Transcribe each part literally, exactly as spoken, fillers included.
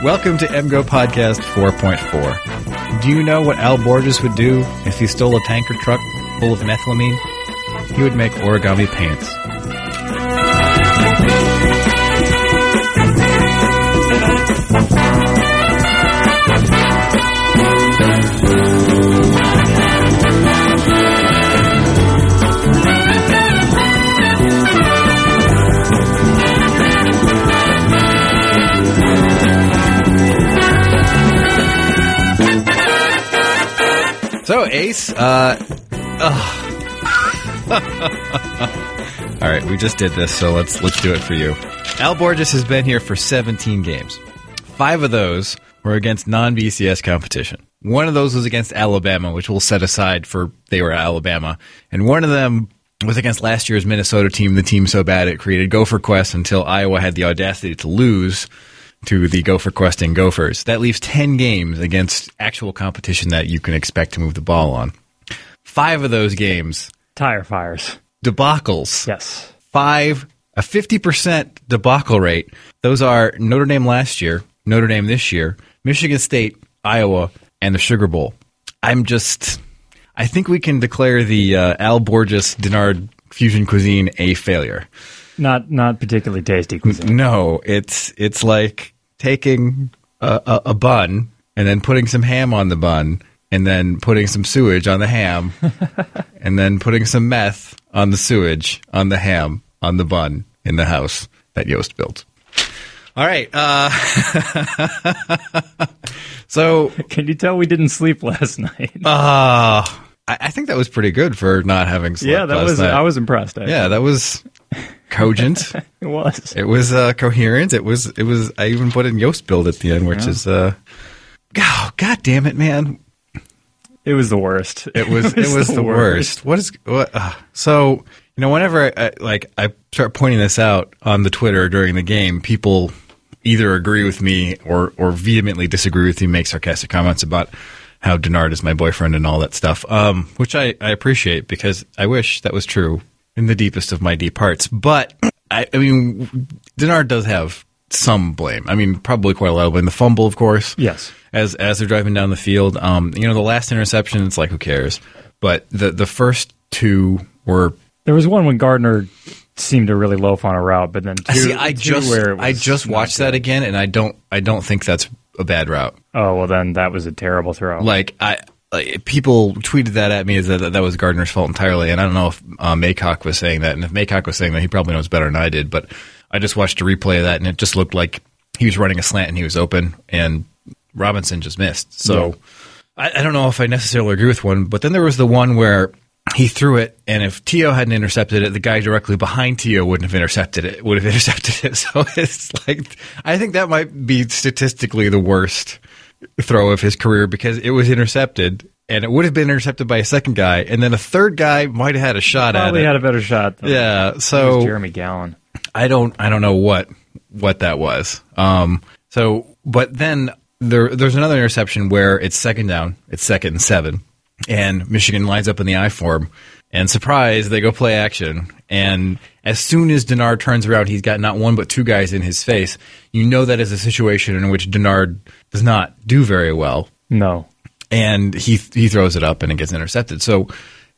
Welcome to M G O Podcast four point four. Do you know what Al Borges would do if he stole a tanker truck full of methylamine? He would make origami pants. So, Ace, uh, all right, we just did this, so let's let's do it for you. Al Borges has been here for seventeen games. Five of those were against non-B C S competition. One of those was against Alabama, which we'll set aside for they were Alabama, and one of them was against last year's Minnesota team, the team so bad it created Gopher Quest until Iowa had the audacity to lose to the Gopher Questing Gophers. That leaves ten games against actual competition that you can expect to move the ball on. Five of those games. Tire fires. Debacles. Yes. Five, a fifty percent debacle rate. Those are Notre Dame last year, Notre Dame this year, Michigan State, Iowa, and the Sugar Bowl. I'm just, I think we can declare the uh, Al Borges Denard fusion cuisine a failure. Not not particularly tasty cuisine. No, it's it's like taking a, a, a bun and then putting some ham on the bun and then putting some sewage on the ham and then putting some meth on the sewage, on the ham, on the bun in the house that Yost built. All right. Uh, so can you tell we didn't sleep last night? Uh, I, I think that was pretty good for not having slept Yeah, that last was. night. I was impressed. Actually. Yeah, that was cogent. It was. It was uh, coherent. It was. It was. I even put in Yost build at the end, which yeah. is. Uh, oh, God damn it, man! It was the worst. It was. it was, it was the, the worst. worst. What is? What? Uh, so you know, whenever I, like I start pointing this out on the Twitter during the game, people either agree with me or or vehemently disagree with me, make sarcastic comments about how Denard is my boyfriend and all that stuff, um, which I, I appreciate because I wish that was true in the deepest of my deep hearts. But, I, I mean, Denard does have some blame. I mean, probably quite a lot of blame. The fumble, of course. Yes. As as they're driving down the field. Um, you know, the last interception, it's like, who cares? But the, the first two were... There was one when Gardner seemed to really loaf on a route, but then two, See, I two just, where it was I just watched that again, and I don't I don't think that's a bad route. Oh, well, then that was a terrible throw. Like, I... Like, people tweeted that at me as that that was Gardner's fault entirely, and I don't know if uh, Maycock was saying that, and if Maycock was saying that, he probably knows better than I did, but I just watched a replay of that, and it just looked like he was running a slant and he was open, and Robinson just missed. So, yeah. I, I don't know if I necessarily agree with one, but then there was the one where he threw it, and if T O hadn't intercepted it, the guy directly behind T O wouldn't have intercepted it, would have intercepted it. So it's like, I think that might be statistically the worst throw of his career because it was intercepted, and it would have been intercepted by a second guy, and then a third guy might have had a shot Probably at it. Probably had a better shot. Than yeah, so it was Jeremy Gallen. I don't, I don't know what what that was. Um, so, but then there, there's another interception where it's second down, it's second and seven, and Michigan lines up in the I form, and surprise, they go play action. And as soon as Denard turns around, he's got not one but two guys in his face. You know that is a situation in which Denard does not do very well. No. And he he throws it up and it gets intercepted. So,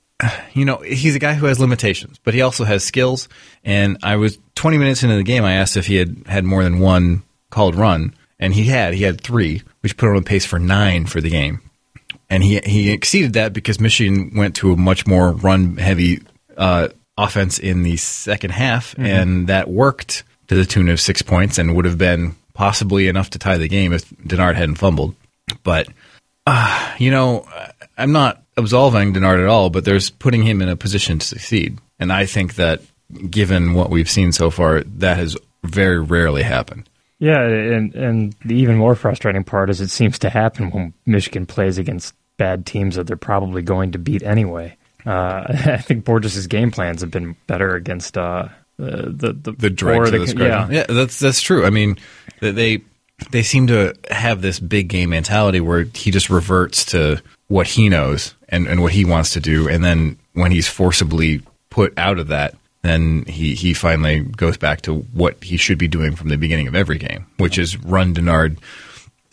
you know, he's a guy who has limitations, but he also has skills. And I was twenty minutes into the game, I asked if he had had more than one called run, and he had. He had three, which put him on pace for nine for the game. And he he exceeded that because Michigan went to a much more run-heavy uh, offense in the second half, mm-hmm. and that worked to the tune of six points and would have been possibly enough to tie the game if Denard hadn't fumbled. But, uh, you know, I'm not absolving Denard at all, but there's putting him in a position to succeed. And I think that given what we've seen so far, that has very rarely happened. Yeah, and and the even more frustrating part is it seems to happen when Michigan plays against bad teams that they're probably going to beat anyway. Uh, I think Borges' game plans have been better against uh, the the the dregs of the yeah. yeah, that's that's true. I mean, they they seem to have this big game mentality where he just reverts to what he knows and, and what he wants to do, and then when he's forcibly put out of that, then he, he finally goes back to what he should be doing from the beginning of every game, which is run Denard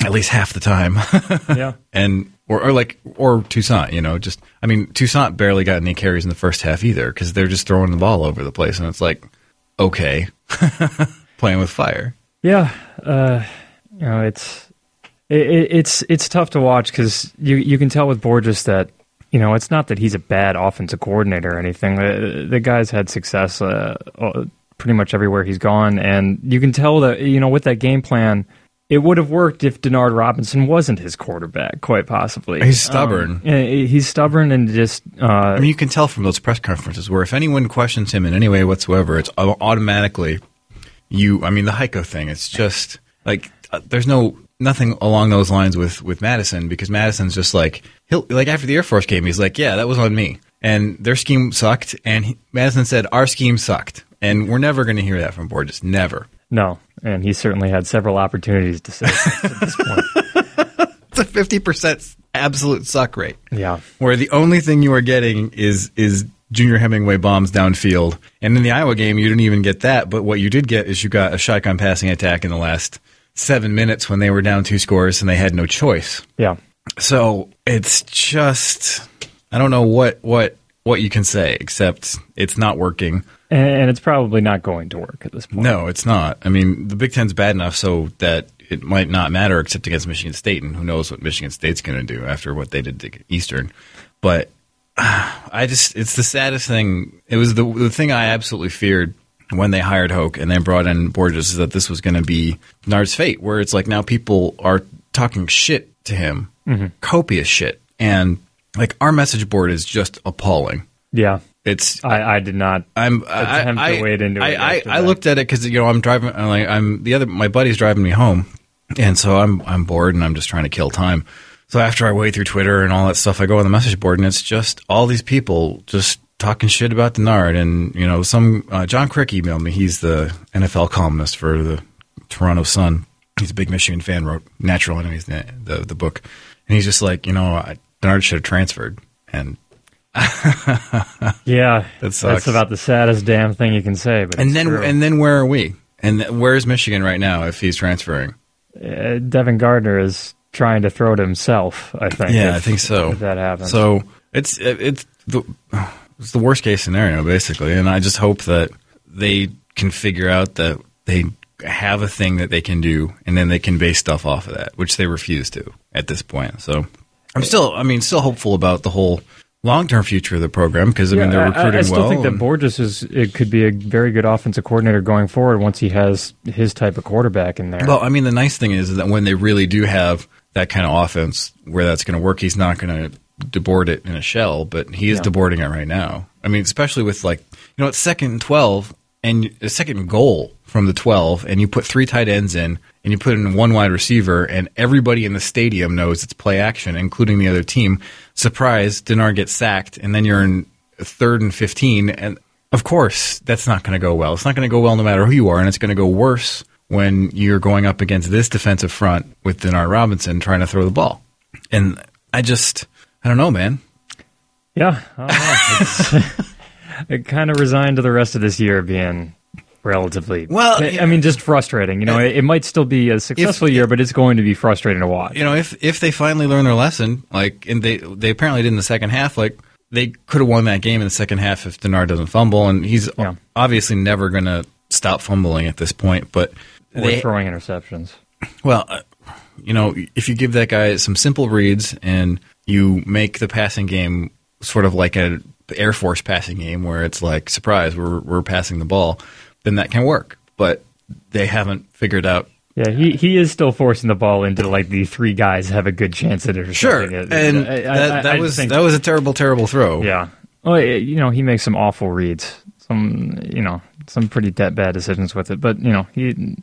at least half the time. Yeah. And or, or like or Toussaint, you know, just I mean Toussaint barely got any carries in the first half either because they're just throwing the ball over the place, and it's like, okay, playing with fire. Yeah, uh, you know, it's it, it's it's tough to watch because you you can tell with Borges that, you know, it's not that he's a bad offensive coordinator or anything. The, the guy's had success uh, pretty much everywhere he's gone, and you can tell that, you know, with that game plan, it would have worked if Denard Robinson wasn't his quarterback, quite possibly. He's stubborn. Um, he's stubborn and just... Uh, I mean, you can tell from those press conferences where if anyone questions him in any way whatsoever, it's automatically you... I mean, the Heiko thing, it's just like uh, there's no nothing along those lines with, with Madison because Madison's just like... he'll like after the Air Force game, he's like, yeah, that was on me. And their scheme sucked, and he, Madison said, our scheme sucked. And we're never going to hear that from Borges. Never. No, and he certainly had several opportunities to say that at this point. It's a fifty percent absolute suck rate. Yeah. Where the only thing you are getting is is Junior Hemingway bombs downfield. And in the Iowa game, you didn't even get that. But what you did get is you got a shotgun passing attack in the last seven minutes when they were down two scores and they had no choice. Yeah. So it's just, I don't know what, what, what you can say, except it's not working. And it's probably not going to work at this point. No, it's not. I mean, the Big Ten's bad enough so that it might not matter except against Michigan State, and who knows what Michigan State's going to do after what they did to Eastern. But uh, I just, it's the saddest thing. It was the, the thing I absolutely feared when they hired Hoke and then brought in Borges is that this was going to be Denard's fate, where it's like now people are talking shit to him, mm-hmm. copious shit. And like our message board is just appalling. Yeah. It's I, I did not. I'm attempt I, to wade into I, it. I, I, I looked at it because you know I'm driving. I'm like I'm the other. My buddy's driving me home, and so I'm I'm bored and I'm just trying to kill time. So after I wade through Twitter and all that stuff, I go on the message board and it's just all these people just talking shit about Denard. And you know, some uh, John Crick emailed me. He's the N F L columnist for the Toronto Sun. He's a big Michigan fan. Wrote Natural Enemies, the the, the book, and he's just like, you know, I, Denard should have transferred. And yeah, that sucks. That's about the saddest damn thing you can say. But and then, true. and then, where are we? And th- where's Michigan right now if he's transferring? Uh, Devin Gardner is trying to throw to himself. I think. Yeah, if, I think so. If that happens, so it's it's the it's the worst case scenario basically, and I just hope that they can figure out that they have a thing that they can do, and then they can base stuff off of that, which they refuse to at this point. So I'm still, I mean, still hopeful about the whole long-term future of the program because I yeah, mean they're recruiting I, I still well. think that Borges is it could be a very good offensive coordinator going forward once he has his type of quarterback in there. Well, I mean, the nice thing is that when they really do have that kind of offense where that's going to work, he's not going to deboard it in a shell, but he is yeah. deboarding it right now. I mean, especially with like, you know, it's second and twelve and a second goal from the twelve, and you put three tight ends in, and you put in one wide receiver, and everybody in the stadium knows it's play action, including the other team. Surprise, Denard gets sacked, and then you're in third and fifteen, and of course, that's not going to go well. It's not going to go well no matter who you are, and it's going to go worse when you're going up against this defensive front with Denard Robinson trying to throw the ball. And I just, I don't know, man. Yeah, I don't know. It kind of resigned to the rest of this year being relatively well. I mean, just frustrating. You know, it, it might still be a successful if, year, but it's going to be frustrating to watch. You know, if if they finally learn their lesson, like, and they they apparently did in the second half, like they could have won that game in the second half if Denard doesn't fumble, and he's yeah. obviously never going to stop fumbling at this point. But or they, throwing interceptions. Well, uh, you know, if you give that guy some simple reads and you make the passing game sort of like a Air Force passing game where it's like, surprise, we're we're passing the ball, then that can work. But they haven't figured out. Yeah, he, he is still forcing the ball into like the three guys have a good chance at intercepting sure. it. And I, that, I, that I was think, that was a terrible, terrible throw. Yeah. Well, you know, he makes some awful reads, some you know, some pretty bad decisions with it. But you know, he.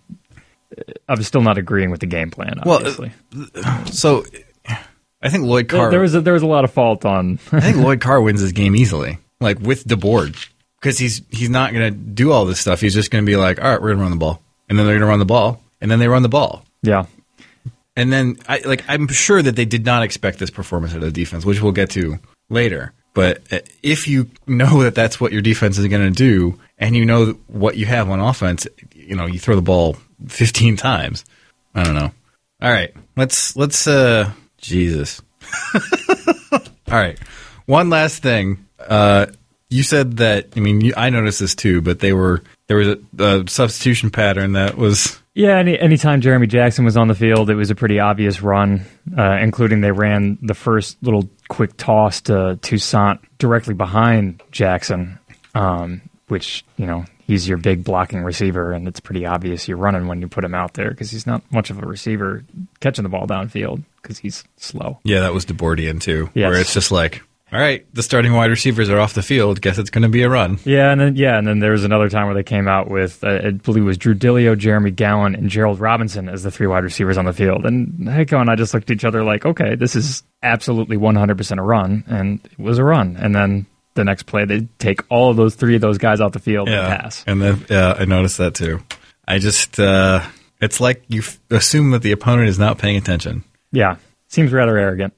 I'm still not agreeing with the game plan. Obviously. Well, so. I think Lloyd Carr. There was a, there was a lot of fault on. I think Lloyd Carr wins this game easily, like with DeBoard, because he's he's not going to do all this stuff. He's just going to be like, all right, we're going to run the ball, and then they're going to run the ball, and then they run the ball. Yeah, and then I like I'm sure that they did not expect this performance out of the defense, which we'll get to later. But if you know that that's what your defense is going to do, and you know what you have on offense, you know you throw the ball fifteen times. I don't know. All right. Let's, let's, uh, Jesus. All right. One last thing. Uh, you said that, I mean, you, I noticed this too, but they were, there was a, a substitution pattern that was. Yeah, any anytime Jeremy Jackson was on the field, it was a pretty obvious run, uh, including they ran the first little quick toss to Toussaint directly behind Jackson, um, which, you know, he's your big blocking receiver, and it's pretty obvious you're running when you put him out there because he's not much of a receiver catching the ball downfield because he's slow. Yeah, that was DeBordian too, yes. Where it's just like, all right, the starting wide receivers are off the field. Guess it's going to be a run. Yeah, and then yeah, and then there was another time where they came out with, uh, I believe it was Drew Dillio, Jeremy Gowan, and Gerald Robinson as the three wide receivers on the field. And Heiko and I just looked at each other like, okay, this is absolutely one hundred percent a run, and it was a run. And then the next play, they take all of those three of those guys off the field yeah. and pass. And then yeah, I noticed that too. I just, uh, it's like you f- assume that the opponent is not paying attention. Yeah, seems rather arrogant.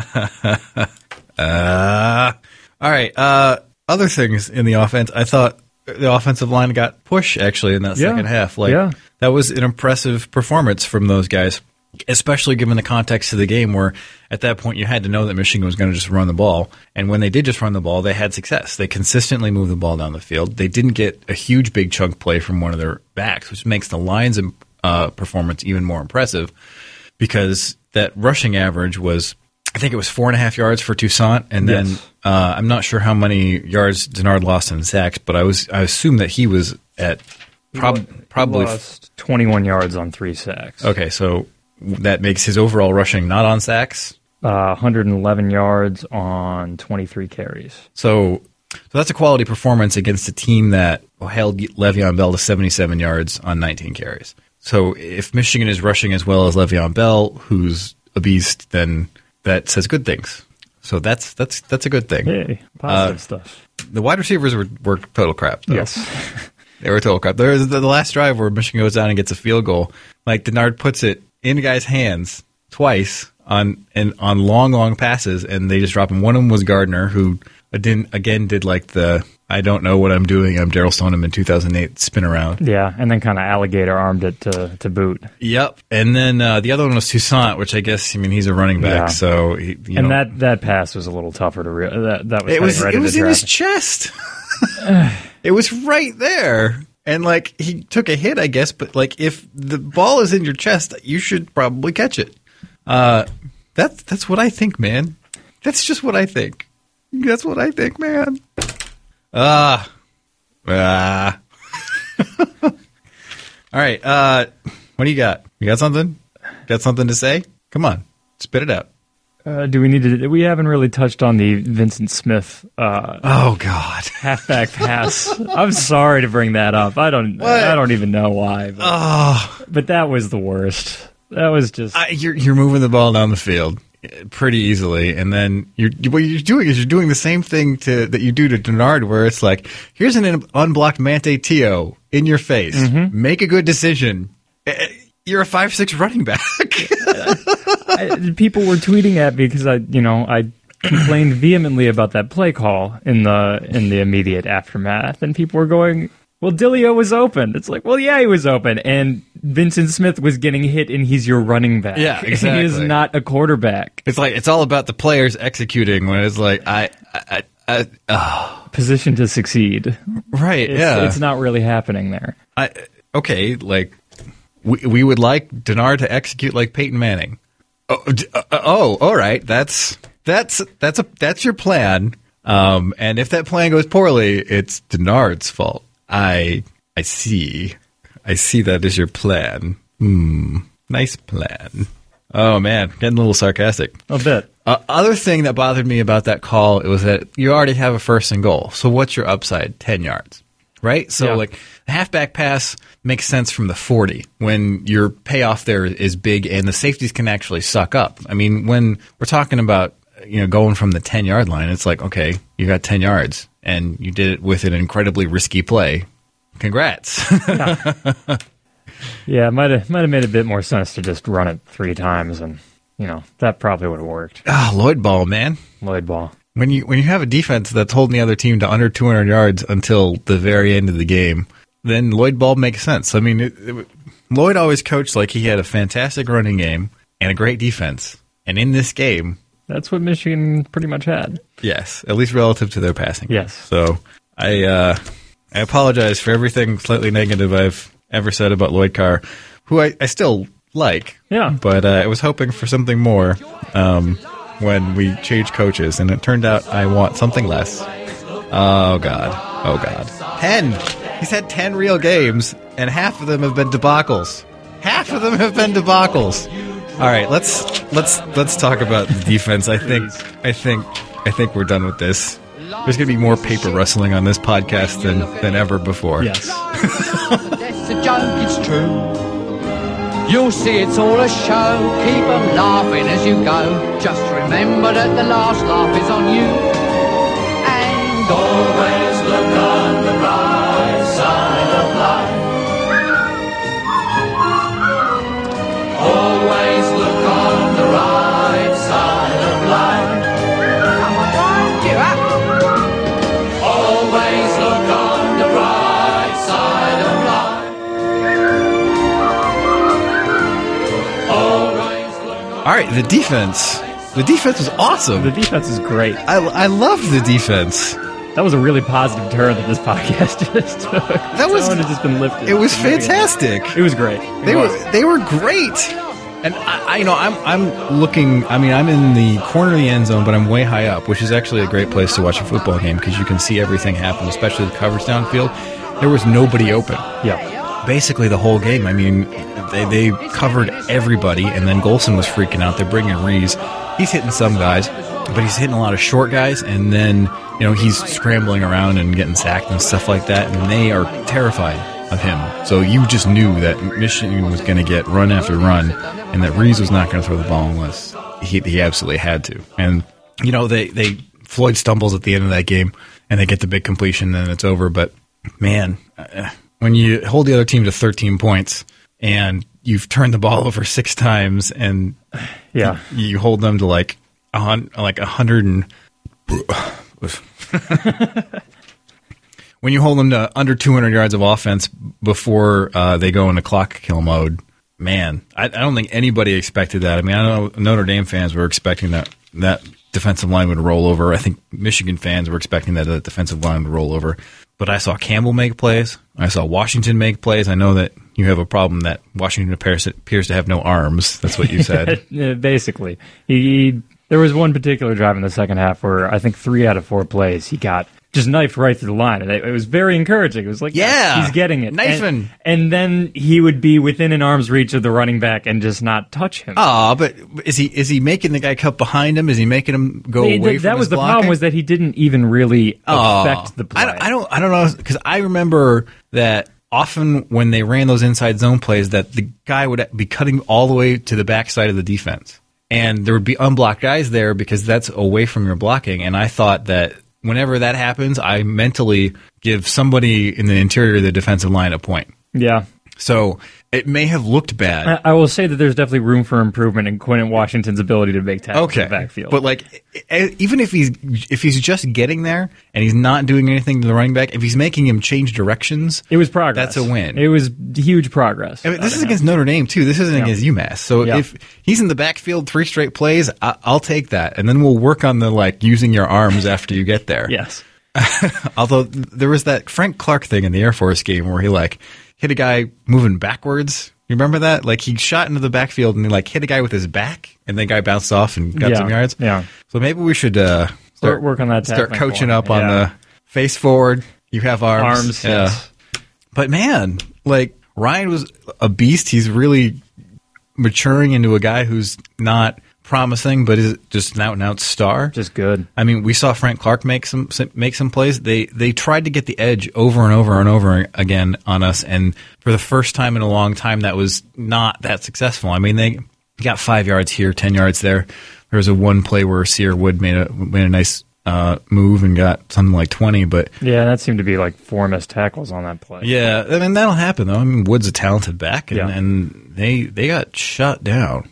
uh All right. Uh, other things in the offense, I thought the offensive line got push actually in that yeah. second half. Like yeah. that was an impressive performance from those guys, especially given the context of the game where at that point you had to know that Michigan was going to just run the ball. And when they did just run the ball, they had success. They consistently moved the ball down the field. They didn't get a huge big chunk play from one of their backs, which makes the Lions' uh, performance even more impressive because that rushing average was, I think it was four and a half yards for Toussaint, and then yes. uh, I'm not sure how many yards Denard lost in sacks, but I was I assume that he was at prob- he probably lost twenty-one yards on three sacks. Okay, so that makes his overall rushing not on sacks. Uh, one hundred eleven yards on twenty-three carries. So, so that's a quality performance against a team that held Le'Veon Bell to seventy-seven yards on nineteen carries. So if Michigan is rushing as well as Le'Veon Bell, who's a beast, then that says good things. So that's that's that's a good thing. Hey, positive uh, stuff. The wide receivers were, were total crap, though. Yes. They were total crap. There was the, the last drive where Michigan goes down and gets a field goal. Like, Denard puts it in the guy's hands twice on and on long, long passes, and they just drop him. One of them was Gardner, who didn't, again did like the, I don't know what I'm doing, I'm Daryl Stoneham in two thousand eight spin around. Yeah, and then kind of alligator armed it to, to boot. Yep. And then uh, the other one was Toussaint, which I guess, I mean, he's a running back, Yeah. so he, you and know, that, that pass was a little tougher to real. That, that was it was, ready it was to in his draft. chest. It was right there. And, like, he took a hit, I guess, but, like, if the ball is in your chest, you should probably catch it. Uh, that's, that's what I think, man. That's just what I think. That's what I think, man. Ah. Ah. All right. Uh, what do you got? You got something? Got something to say? Come on. Spit it out. Uh, do we need to? We haven't really touched on the Vincent Smith uh, Oh, God. halfback pass. I'm sorry to bring that up. I don't. What? I don't even know why. But, Oh. but that was the worst. That was just. I, you're you're moving the ball down the field pretty easily, and then you're what you're doing is you're doing the same thing to that you do to Denard, where it's like, here's an unblocked Mante Teo in your face. Mm-hmm. Make a good decision. You're a five six running back. I, people were tweeting at me because I, you know, I complained vehemently about that play call in the in the immediate aftermath, and people were going, "Well, Dillio was open." It's like, well, yeah, he was open, and Vincent Smith was getting hit, and he's your running back. Yeah, exactly. He is not a quarterback. It's like it's all about the players executing. When it's like I, I, I oh. Position to succeed. Right? It's, yeah, it's not really happening there. I okay, like we we would like Denard to execute like Peyton Manning. Oh, d- uh, oh, all right. That's that's that's a that's your plan. Um, and if that plan goes poorly, it's Denard's fault. I I see. I see that as your plan. Hmm. Nice plan. Oh man, getting a little sarcastic. A bit. Uh, other thing that bothered me about that call, it was that you already have a first and goal. So what's your upside? Ten yards. Right? So, Yeah. like, the halfback pass makes sense from the forty when your payoff there is big and the safeties can actually suck up. I mean, when we're talking about, you know, going from the ten-yard line, it's like, okay, you got ten yards, and you did it with an incredibly risky play. Congrats. Yeah, it might have might have made a bit more sense to just run it three times, and you know that probably would have worked. Ah, Lloyd ball, man. Lloyd ball. When you when you have a defense that's holding the other team to under two hundred yards until the very end of the game, then Lloyd ball makes sense. I mean, it, it, Lloyd always coached like he had a fantastic running game and a great defense. And in this game, that's what Michigan pretty much had. Yes, at least relative to their passing. Yes. So I uh, I apologize for everything slightly negative I've ever said about Lloyd Carr, who I, I still like. Yeah. But uh, I was hoping for something more um, when we changed coaches, and it turned out I want something less. Oh, God. Oh, God. Ten. He's had ten real games, and half of them have been debacles. Half of them have been debacles. All right, let's let's let's talk about the defense. I think I think I think we're done with this. There's going to be more paper rustling on this podcast than, than ever before. Yes. That's a joke, it's true. You'll see it's all a show. Keep 'em laughing as you go. Just remember that the last laugh is on you. And always look on the bright side of life. Always look on the right side of life. Come on, Brian, cheer up. Always look on the bright side of life. Always look on. All right, the defense. The defense was awesome. The defense is great. I, I love the defense. That was a really positive turn that this podcast just took. That was Tone has just been lifted. It was fantastic. It was great. It They was. were they were great. And I, I you know I'm I'm looking. I mean, I'm in the corner of the end zone, but I'm way high up, which is actually a great place to watch a football game because you can see everything happen, especially the coverage downfield. There was nobody open. Yeah. Basically, the whole game. I mean, they they covered everybody, and then Golson was freaking out. They're bringing Rees. He's hitting some guys, but he's hitting a lot of short guys, and then you know he's scrambling around and getting sacked and stuff like that, and they are terrified of him. So you just knew that Michigan was going to get run after run, and that Rees was not going to throw the ball unless he, he absolutely had to. And you know they, they Floyd stumbles at the end of that game, and they get the big completion, and it's over. But man, uh, when you hold the other team to thirteen points and you've turned the ball over six times, and Yeah. you, you hold them to like a hun- like a hundred and when you hold them to under two hundred yards of offense before uh, they go into clock kill mode, man, I, I don't think anybody expected that. I mean, I know Notre Dame fans were expecting that that defensive line would roll over. I think Michigan fans were expecting that the defensive line would roll over. But I saw Campbell make plays. I saw Washington make plays. I know that you have a problem that Washington appears, appears to have no arms. That's what you said. Yeah, basically. He, he there was one particular drive in the second half where I think three out of four plays he got just knifed right through the line. And it, it was very encouraging. It was like, Yeah, he's getting it. knifing. And, and then he would be within an arm's reach of the running back and just not touch him. Ah, but is he is he making the guy cut behind him? Is he making him go They- away that from was his the blocking? problem was that he didn't even really Oh, affect the play. I don't, I don't, I don't know, because I remember that often when they ran those inside zone plays, that the guy would be cutting all the way to the backside of the defense, and there would be unblocked guys there because that's away from your blocking. And I thought that whenever that happens, I mentally give somebody in the interior of the defensive line a point. Yeah. So it may have looked bad. I, I will say that there's definitely room for improvement in Quentin Washington's ability to make tackles Okay, in the backfield. but like, e- even if he's if he's just getting there and he's not doing anything to the running back, if he's making him change directions, it was progress. that's a win. It was huge progress. I mean, this is against Notre Dame too. This isn't Yeah. against UMass. So Yeah. if he's in the backfield three straight plays, I- I'll take that, and then we'll work on the like using your arms after you get there. Yes. Although there was that Frank Clark thing in the Air Force game where he like hit a guy moving backwards. You remember that? Like he shot into the backfield and he like hit a guy with his back, and the guy bounced off and got Yeah. some yards. Yeah. So maybe we should uh, Start work on that Start tackling coaching point. up on Yeah. the face forward. You have arms. Arms, Yeah. yes. But man, like Ryan was a beast. He's really maturing into a guy who's not promising, but is just an out and out star. Just good. I mean, we saw Frank Clark make some make some plays. They they tried to get the edge over and over and over again on us, and for the first time in a long time, that was not that successful. I mean, they got five yards here, ten yards there. There was a one play where Sear Wood made a made a nice uh, move and got something like twenty, but Yeah, that seemed to be like four missed tackles on that play. yeah, I mean that'll happen though. I mean, Wood's a talented back, and, Yeah. and they they got shut down.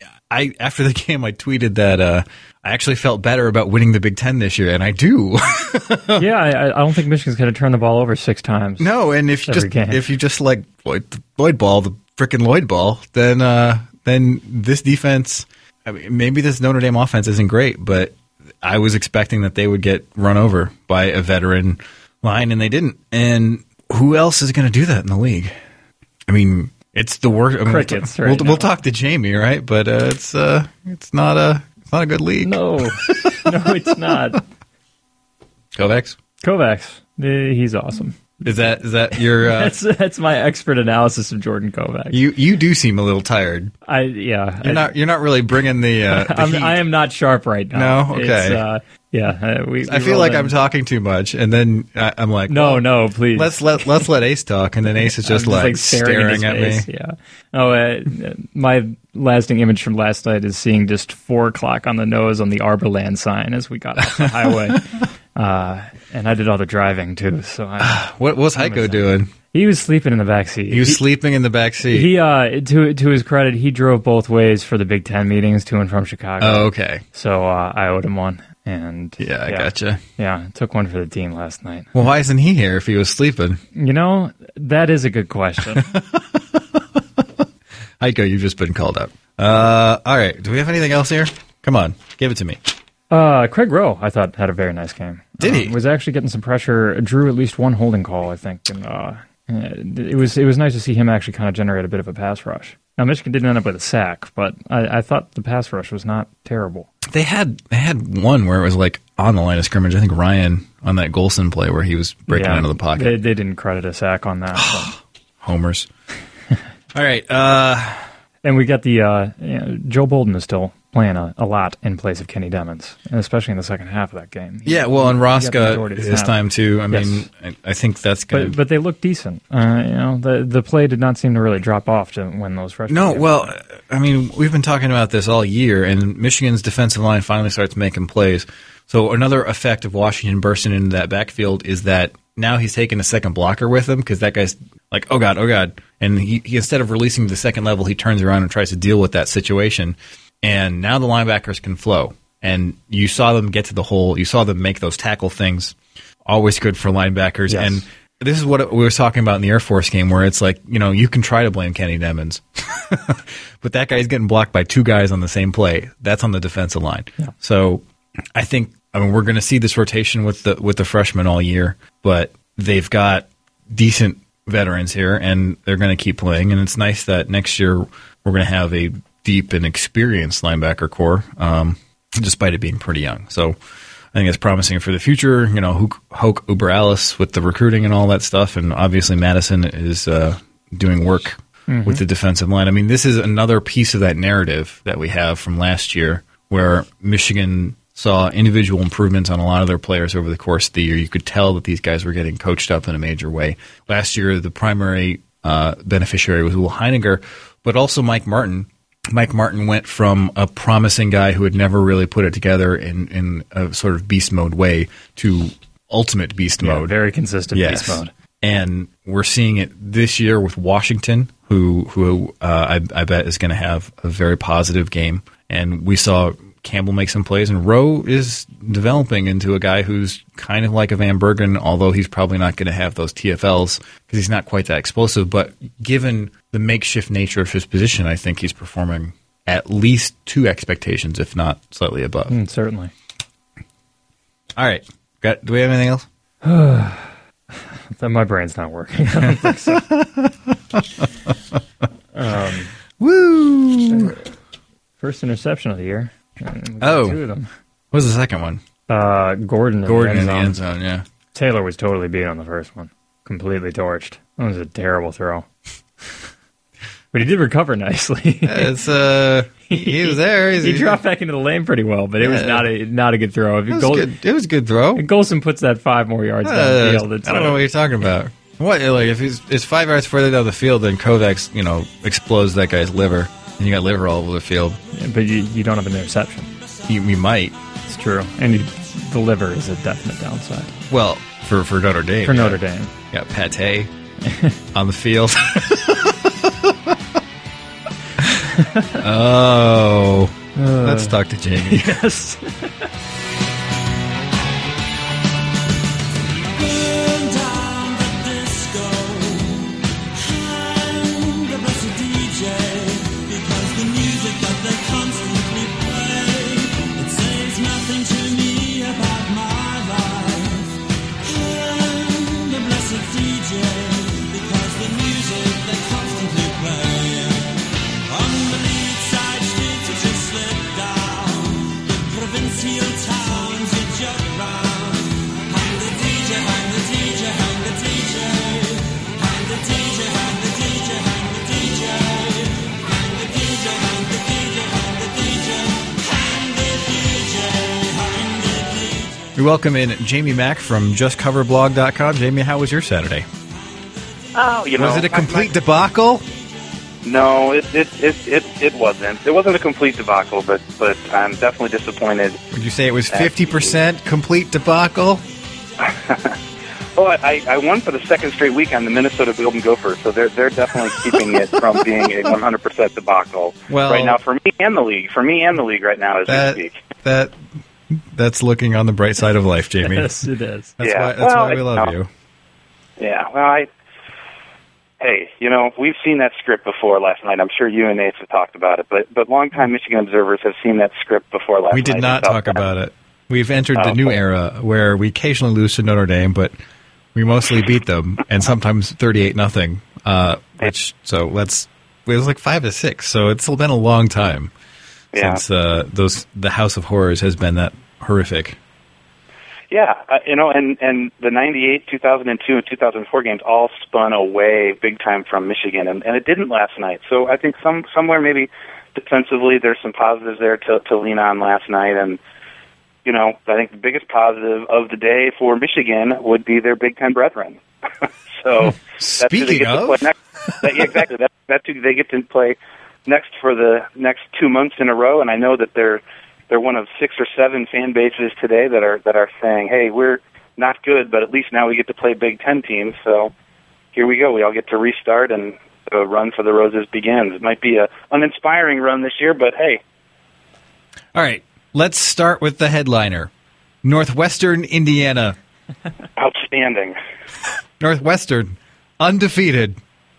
I after the game, I tweeted that uh, I actually felt better about winning the Big Ten this year, and I do. Yeah, I, I don't think Michigan's going to turn the ball over six times. No, and if you Every just game. if you just like Lloyd, Lloyd Ball, the frickin' Lloyd ball, then uh, then this defense, I mean, maybe this Notre Dame offense isn't great, but I was expecting that they would get run over by a veteran line, and they didn't. And who else is going to do that in the league? I mean, it's the worst. I mean, Crickets, we'll, right we'll, we'll talk to Jamie, right? But uh, it's uh, it's not a it's not a good league. No, no, it's not. Kovacs, Kovacs, eh, he's awesome. is that is that your? Uh, That's that's my expert analysis of Jordan Kovacs. you you do seem a little tired. I yeah. You're I, not you're not really bringing the. Uh, the I'm, heat. I am not sharp right now. No? Okay. It's, uh, yeah, uh, we, we I feel rolled like in. I'm talking too much, and then I, I'm like, No, well, no, please. let's let let's let Ace talk, and then Ace is just, I'm like, staring, staring in at his me. face, Yeah. Oh, uh, my lasting image from last night is seeing just four o'clock on the nose on the Arborland sign as we got off the highway. Uh, and I did all the driving too, so I, What what's Heiko doing? he was sleeping in the back seat. He was sleeping in the back seat. He, uh, to to his credit, he drove both ways for the Big Ten meetings to and from Chicago. oh, okay. So uh, I owed him one, and Yeah, I gotcha. Yeah, took one for the team last night. Well, why isn't he here if he was sleeping? You know, that is a good question. Heiko, you've just been called up. Uh, all right. Do we have anything else here? Come on, give it to me. Uh, Craig Rowe, I thought, had a very nice game. Did he? Um, was actually getting some pressure. Drew at least one holding call, I think, and uh, it was it was nice to see him actually kind of generate a bit of a pass rush. Now Michigan didn't end up with a sack, but I, I thought the pass rush was not terrible. They had they had one where it was like on the line of scrimmage. I think Ryan on that Golson play where he was breaking Yeah, out of the pocket. They, they didn't credit a sack on that. but- Homers. All right. Uh, And we got the uh, you know, Joe Bolden is still playing a, a lot in place of Kenny Demons, and especially in the second half of that game. He- yeah. Well, and he got the Rosca majority of the his snaps. time too. I Yes. mean, I, I think that's good. But but they look decent. Uh, you know, the the play did not seem to really drop off to when those freshmen. No, came well, in. I mean, we've been talking about this all year, and Michigan's defensive line finally starts making plays. So another effect of Washington bursting into that backfield is that now he's taking a second blocker with him because that guy's like, oh, God, oh, God. And he, he instead of releasing the second level, he turns around and tries to deal with that situation. And now the linebackers can flow. And you saw them get to the hole. You saw them make those tackle things. Always good for linebackers. Yes. And this is what we were talking about in the Air Force game where it's like, you know, you can try to blame Kenny Demons. But that guy's getting blocked by two guys on the same play. That's on the defensive line. Yeah. So I think I mean we're going to see this rotation with the with the freshmen all year, but they've got decent veterans here, and they're going to keep playing. And it's nice that next year we're going to have a deep and experienced linebacker core, um, despite it being pretty young. So I think it's promising for the future. You know, Hoke, Hoke Uber-Alice with the recruiting and all that stuff, and obviously Madison is uh, doing work mm-hmm. with the defensive line. I mean, this is another piece of that narrative that we have from last year where Michigan saw individual improvements on a lot of their players over the course of the year. You could tell that these guys were getting coached up in a major way. Last year, the primary uh, beneficiary was Will Heininger, but also Mike Martin. Mike Martin went from a promising guy who had never really put it together in, in a sort of beast mode way to ultimate beast Yeah, mode. very consistent Yes. beast mode. And we're seeing it this year with Washington, who who uh, I, I bet is going to have a very positive game. And we saw Campbell make some plays, and Rowe is developing into a guy who's kind of like a Van Bergen, although he's probably not going to have those T F Ls because he's not quite that explosive. But given the makeshift nature of his position, I think he's performing at least to expectations, if not slightly above. Mm, certainly. All right. Got, do we have anything else? My brain's not working. I don't think so. um, Woo! First interception of the year. And we got Oh. two of them. What was the second one? Uh, Gordon. Gordon in in the the end end zone. zone, yeah. Taylor was totally beat on the first one. Completely torched. That was a terrible throw. But he did recover nicely. It's uh, he was there. He's, he dropped back into the lane pretty well, but it was Yeah. not a not a good throw. If It was, Gol- good. It was a good throw. if Golson puts that five more yards Uh, downfield, it's I don't know what you're talking about. What like if he's it's five yards further down the field, then Kovacs you know explodes that guy's liver, and you got liver all over the field. but you, you don't have an interception. You, you might. It's true, and you, the liver is a definite downside Well, for for Notre Dame, for yeah. Notre Dame. got pate on the field. Oh, let's talk to Jamie. Yes. Burn down the disco, hang the residue. We welcome in Jamie Mack from just cover blog dot com. Jamie, how was your Saturday? Oh, you know, was it a complete my, debacle? No, it it, it it it wasn't. It wasn't a complete debacle, but but I'm definitely disappointed. Would you say it was fifty percent complete debacle? Well, I, I won for the second straight week on the Minnesota Golden Gophers, so they're they're definitely keeping it from being a one hundred percent debacle well, right now for me and the league. For me and the league right now as that, we speak. That that's looking on the bright side of life, Jamie. Yes, it is. That's yeah. why that's well, why we love I, you. Yeah. Well, I. Hey, you know, we've seen that script before last night. I'm sure you and Nate have talked about it, but but longtime Michigan observers have seen that script before last night. We did not talk about it. We've entered oh, the new okay. era where we occasionally lose to Notre Dame, but we mostly beat them, and sometimes thirty-eight nothing. Uh, which so let's it was like five to six. So it's been a long time yeah. since uh, those the House of Horrors has been that horrific. Yeah, uh, you know, and and the ninety-eight, two thousand two, and two thousand four games all spun away big time from Michigan, and, and it didn't last night. So I think some somewhere maybe defensively there's some positives there to to lean on last night, and you know, I think the biggest positive of the day for Michigan would be their Big Ten brethren. so that's who they Speaking get to of, play next. That, yeah, exactly. That, that's who they get to play next for the next two months in a row. And I know that they're they're one of six or seven fan bases today that are that are saying, "Hey, we're not good, but at least now we get to play Big Ten teams." So here we go. We all get to restart, and the run for the Roses begins. It might be a uninspiring run this year, but hey. all right. Let's start with the headliner. Northwestern Indiana. Outstanding. Northwestern, undefeated,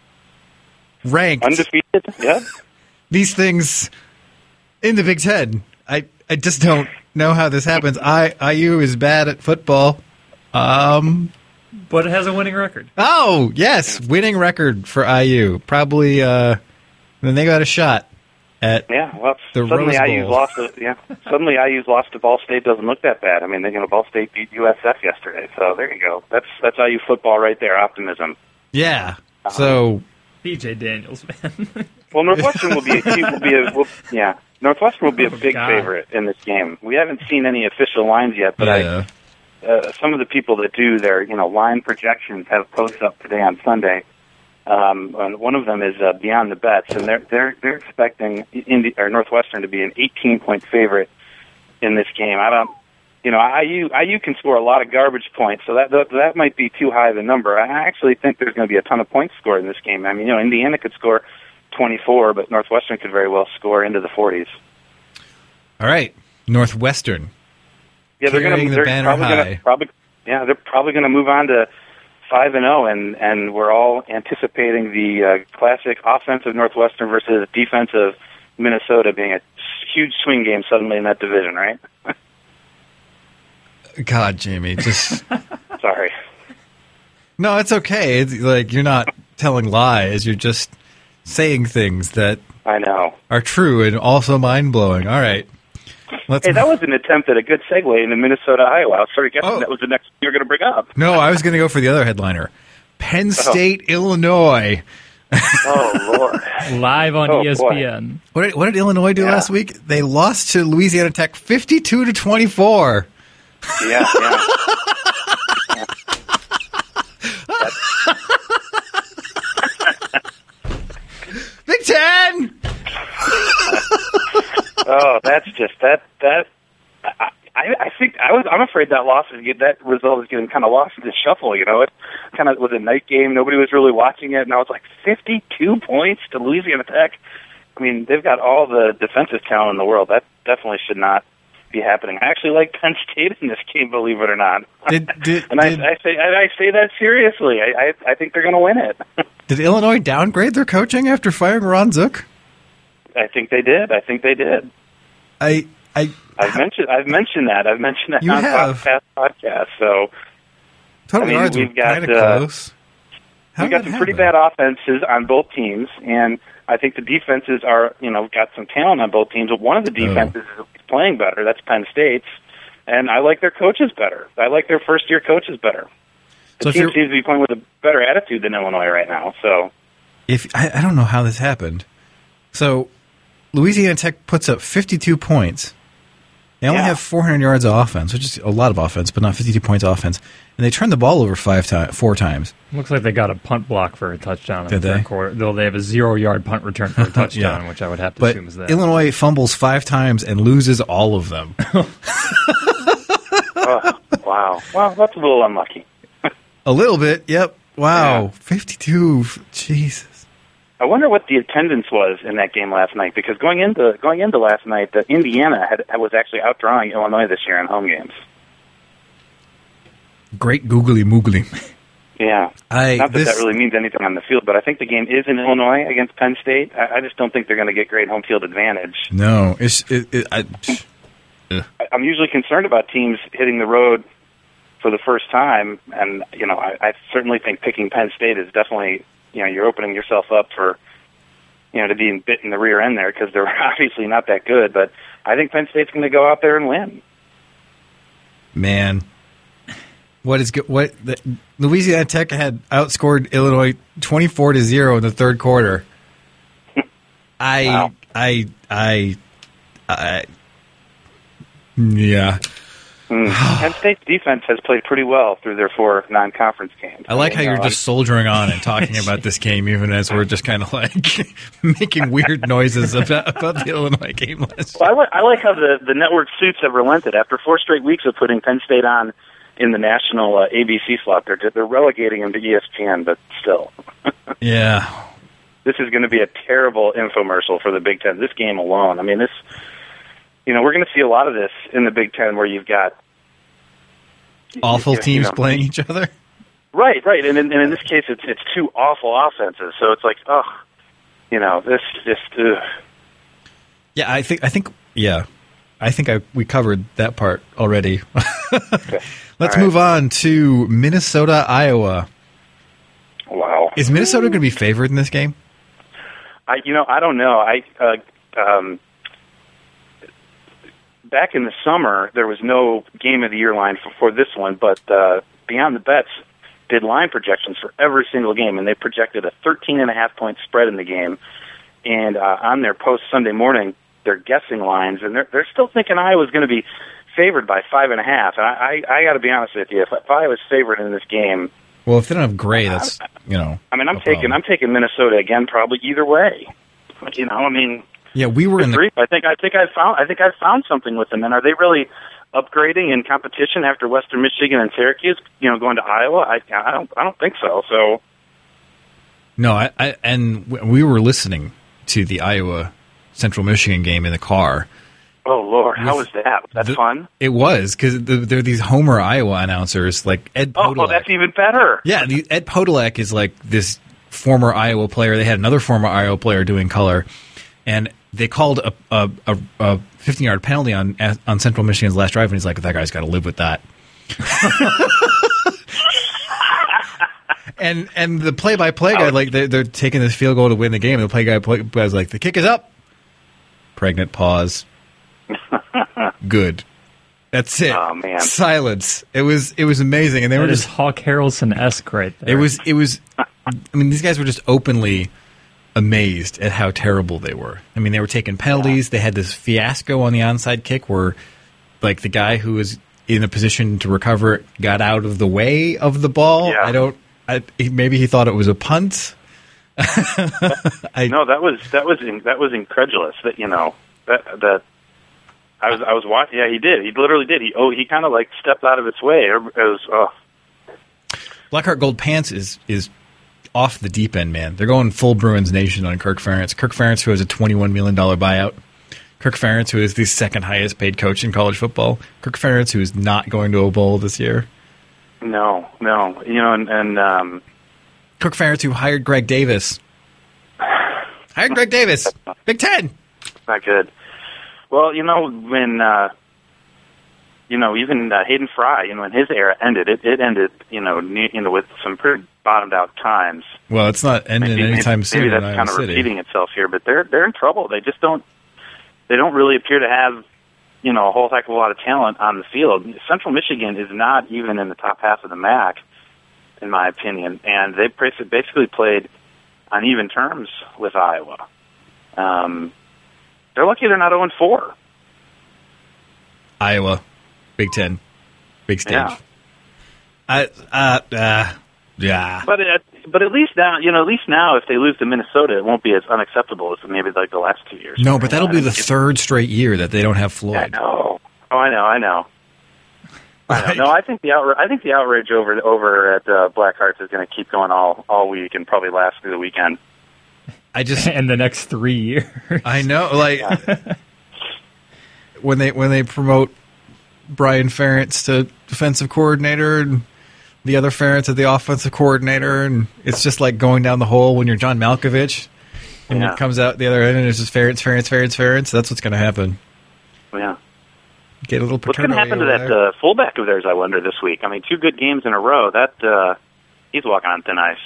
ranked. Undefeated, yeah. These things in the Big Ten. I, I just don't know how this happens. I, I U is bad at football. Um, But it has a winning record. oh, yes, winning record for I U. Probably, uh, then they got a shot at Yeah, well, the suddenly Rose I U's Bowl. lost. To, yeah, suddenly I U's lost to Ball State doesn't look that bad. I mean, they you know Ball State beat U S F yesterday, so there you go. That's that's I U football right there. Optimism. Yeah. So B J Daniels, man. Well, Northwestern will be will be a will, yeah. Northwestern will be a Oh, big God. favorite in this game. We haven't seen any official lines yet, but yeah. I uh, some of the people that do their you know line projections have posts up today on Sunday. Um, and one of them is uh, Beyond the Bets, and they're they're they're expecting Indi- or Northwestern to be an eighteen point favorite in this game. I don't, you know, I U I U can score a lot of garbage points, so that that, that might be too high of a number. I actually think there's going to be a ton of points scored in this game. I mean, you know, Indiana could score twenty-four, but Northwestern could very well score into the forties. All right, Northwestern. Yeah, they're going Carrying to the they're banner probably high. going to probably yeah they're probably going to move on to five and zero, and and we're all anticipating the uh, classic offensive Northwestern versus defensive Minnesota being a huge swing game suddenly in that division, right? God, Jamie, just Sorry. no, it's okay. It's like you're not telling lies. You're just saying things that I know. are true and also mind blowing. All right, let's. Hey, that was an attempt at a good segue into Minnesota, Iowa. I was sort of guessing Oh. that was the next you were going to bring up. No, I was going to go for the other headliner. Penn State, Illinois. Oh, Lord. Live on Oh, E S P N. What did, what did Illinois do Yeah. last week? They lost to Louisiana Tech fifty-two to twenty-four. Yeah, yeah. Big Ten. Oh, that's just that that. I, I, I think I was. I'm afraid that loss is get- that result is getting kind of lost in the shuffle. You know, it kind of was a night game. Nobody was really watching it, and I was like, fifty-two points to Louisiana Tech. I mean, they've got all the defensive talent in the world. That definitely should not be happening. I actually like Penn State in this game, believe it or not. Did did, and I, did, I say I, I say that seriously. I I, I think they're going to win it. did Illinois downgrade their coaching after firing Ron Zook? I think they did. I think they did. I I I've mentioned I've mentioned that. I've mentioned that You on have. past podcasts. So totally I mean, we've got, kind of uh, close. How we've did got that some pretty happen? bad offenses on both teams, and I think the defenses are, you know, got some talent on both teams. But one of the defenses is playing better. That's Penn State's, and I like their coaches better. I like their first year coaches better. The So if team you're- seems to be playing with a better attitude than Illinois right now. So If I, I don't know how this happened. So Louisiana Tech puts up fifty-two points. They only Yeah. have four hundred yards of offense, which is a lot of offense, but not fifty-two points of offense. And they turned the ball over five times, four times. Looks like they got a punt block for a touchdown in Did the third they? quarter. Though they have a zero-yard punt return for a touchdown, Yeah. which I would have to But assume is that. Illinois fumbles five times and loses all of them. Oh, wow. Well, that's a little unlucky. A little bit, yep. Wow, Yeah. fifty-two. Jesus. I wonder what the attendance was in that game last night, because going into going into last night, uh, Indiana had was actually outdrawing Illinois this year in home games. Great googly moogly. Yeah, I not that this, that really means anything on the field, but I think the game is in Illinois against Penn State. I, I just don't think they're going to get great home field advantage. No, it's it, it, I, I- I'm usually concerned about teams hitting the road for the first time, and you know, I, I certainly think picking Penn State is definitely, you know, you're opening yourself up for, you know, to being bit in the rear end there, because they're obviously not that good. But I think Penn State's going to go out there and win. man. What is good? What the, Louisiana Tech had outscored Illinois twenty-four to zero in the third quarter. I, Wow. I, I, I, yeah. Mm. Penn State's defense has played pretty well through their four non-conference games. I like how mean, you're you know, just soldiering on and talking about this game, even as we're just kind of like making weird noises about, about the Illinois game last Well, I, li- I like how the, the network suits have relented. After four straight weeks of putting Penn State on in the national uh, A B C slot, they're, they're relegating them to E S P N, but still. Yeah. This is going to be a terrible infomercial for the Big Ten. This game alone. I mean, this, you know, we're going to see a lot of this in the Big Ten where you've got Awful you teams know, playing each other. Right, right. And in, and in this case, it's it's two awful offenses. So it's like, oh, you know, this just, ugh. Yeah, I think I think yeah, I think I we covered that part already. Okay. Let's All right. move on to Minnesota, Iowa. Wow. Is Minnesota going to be favored in this game? I, you know, I don't know. I, uh, um, back in the summer, there was no game of the year line for, for this one, but uh, Beyond the Bets did line projections for every single game, and they projected a thirteen and a half point spread in the game. And uh, on their post Sunday morning, they're guessing lines, and they're they're still thinking Iowa's going to be favored by five and a half. And I, I, I got to be honest with you, if, if Iowa's favored in this game, Well, if they don't have Gray, that's you know. I mean, I'm no taking problem. I'm taking Minnesota again, probably either way. You know, I mean. Yeah, we were in the. I think I think I found I think I found something with them. And are they really upgrading in competition after Western Michigan and Syracuse? You know, going to Iowa? I I don't I don't think so. So No, I, I and we were listening to the Iowa Central Michigan game in the car. oh Lord, how was that? Was that The- fun? It was because the, there are these Homer Iowa announcers like Ed Oh, Podolak. well, that's even better. Yeah, the, Ed Podolak is like this former Iowa player. They had another former Iowa player doing color, and they called a a, a, a fifteen-yard penalty on on Central Michigan's last drive, and he's like, "That guy's got to live with that." and and the play-by-play guy, like they're, they're taking this field goal to win the game. And the play guy play, guy's like, "The kick is up." Pregnant pause. Good. That's it. Oh, man. Silence. It was it was amazing, and they That were is just. Hawk Harrelson-esque right there. It was it was. I mean, these guys were just openly amazed at how terrible they were. I mean, they were taking penalties. They had this fiasco on the onside kick where, like, the guy who was in a position to recover it got out of the way of the ball. Yeah. I don't. I, he- maybe he thought it was a punt. I, No, that was that was in, that was incredulous. That you know that that I was I was watching. Yeah, he did. He literally did. He oh he kind of like stepped out of its way. It was oh. Blackheart Gold Pants is is off the deep end, man. They're going full Bruins Nation on Kirk Ferentz. Kirk Ferentz, who has a twenty-one million dollars buyout. Kirk Ferentz, who is the second highest paid coach in college football. Kirk Ferentz, who is not going to a bowl this year. No, no, you know, and, and um, Kirk Ferentz, who hired Greg Davis. Hired Greg Davis. Big Ten. not good. Well, you know, when uh, you know, even uh, Hayden Fry, you know, when his era ended, it, it ended, you know, ne- you know, with some pretty bottomed out times. Well, it's not ending Maybe, anytime maybe, soon maybe in that's Iowa kind of City. repeating itself here, but they're they're in trouble. They just don't they don't really appear to have, you know, a whole heck of a lot of talent on the field. Central Michigan is not even in the top half of the M A C, in my opinion, and they basically played on even terms with Iowa. Um, they're lucky they're not oh and four. Iowa, Big Ten, big stage. Yeah. I, uh, uh, yeah. But at, but at least now, you know, at least now, if they lose to Minnesota, it won't be as unacceptable as maybe like the last two years. No, but that'll be the It's- third straight year that they don't have I Floyd. know. Oh, I know. I know. I know. Right. No, I think the outra- I think the outrage over over at uh, Blackhearts is going to keep going all all week and probably last through the weekend. I just, And the next three years. I know, like when they when they promote Brian Ferentz to defensive coordinator and the other Ferentz to the offensive coordinator, and it's just like going down the hole when you're John Malkovich, and Yeah. it comes out the other end and it's just Ferentz, Ferentz, Ferentz, Ferentz. That's what's going to happen. Yeah. Get a little. What's going to Paterno happen to over that there. uh, fullback of theirs? I wonder this week. I mean, two good games in a row. That uh, he's walking on thin ice.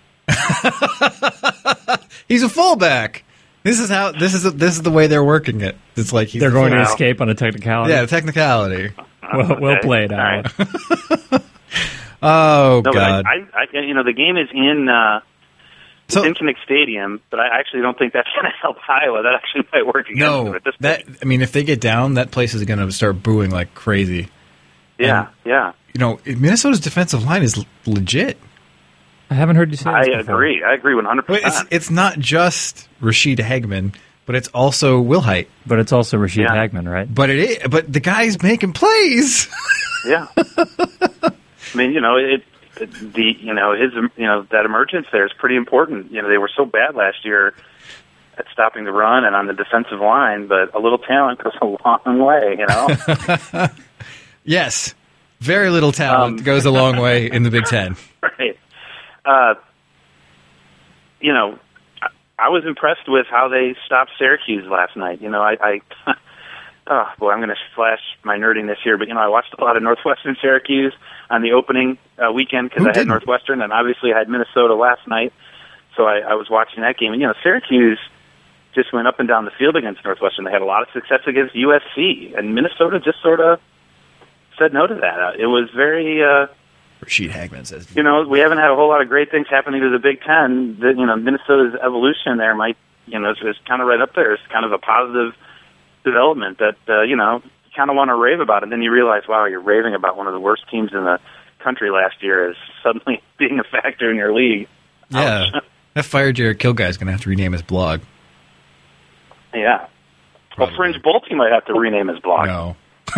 He's a fullback. This is how. This is this is the way they're working it. It's like he's They're a going to Wow. escape on a technicality. Yeah, technicality. Well, well Okay. played, All Iowa. right. Oh No, God. but I, I, I, you know, the game is in uh, it's So- in Kinnick Stadium, but I actually don't think that's going to help Iowa. That actually might work against them no, at this that point. I mean, if they get down, that place is going to start booing like crazy. Yeah, yeah. You know, Minnesota's defensive line is l- legit. I haven't heard you say I this before. agree. I agree one hundred But it's percent. it's not just Rashid Hagman, but it's also Will Height. But it's also Rashid Yeah. Hagman, right? But it is, but the guy's making plays. Yeah. I mean, you know, it, it the you know his you know that emergence there is pretty important. You know, they were so bad last year at stopping the run and on the defensive line, but a little talent goes a long way. You know. Yes, very little talent Um, goes a long way in the Big Ten. Right. Uh, you know, I, I was impressed with how they stopped Syracuse last night. You know, I, I oh boy, I'm going to flash my nerdiness here, but you know, I watched a lot of Northwestern Syracuse on the opening uh, weekend because Who I had didn't? Northwestern, and obviously I had Minnesota last night, so I, I was watching that game. And you know, Syracuse just went up and down the field against Northwestern. They had a lot of success against U S C, and Minnesota just sort of said no to that. Uh, it was very. Uh, Rashid Hagman says, you know, we haven't had a whole lot of great things happening to the Big Ten. The, you know, Minnesota's evolution there might, you know, is, is kind of right up there. It's kind of a positive development that, uh, you know, you kind of want to rave about. And then you realize, wow, you're raving about one of the worst teams in the country last year is suddenly being a factor in your league. "Yeah, Ouch. that fire Jared Kill guy is going to have to rename his blog." Yeah. Well, Probably. Fringe Bolte might have to rename his blog. No.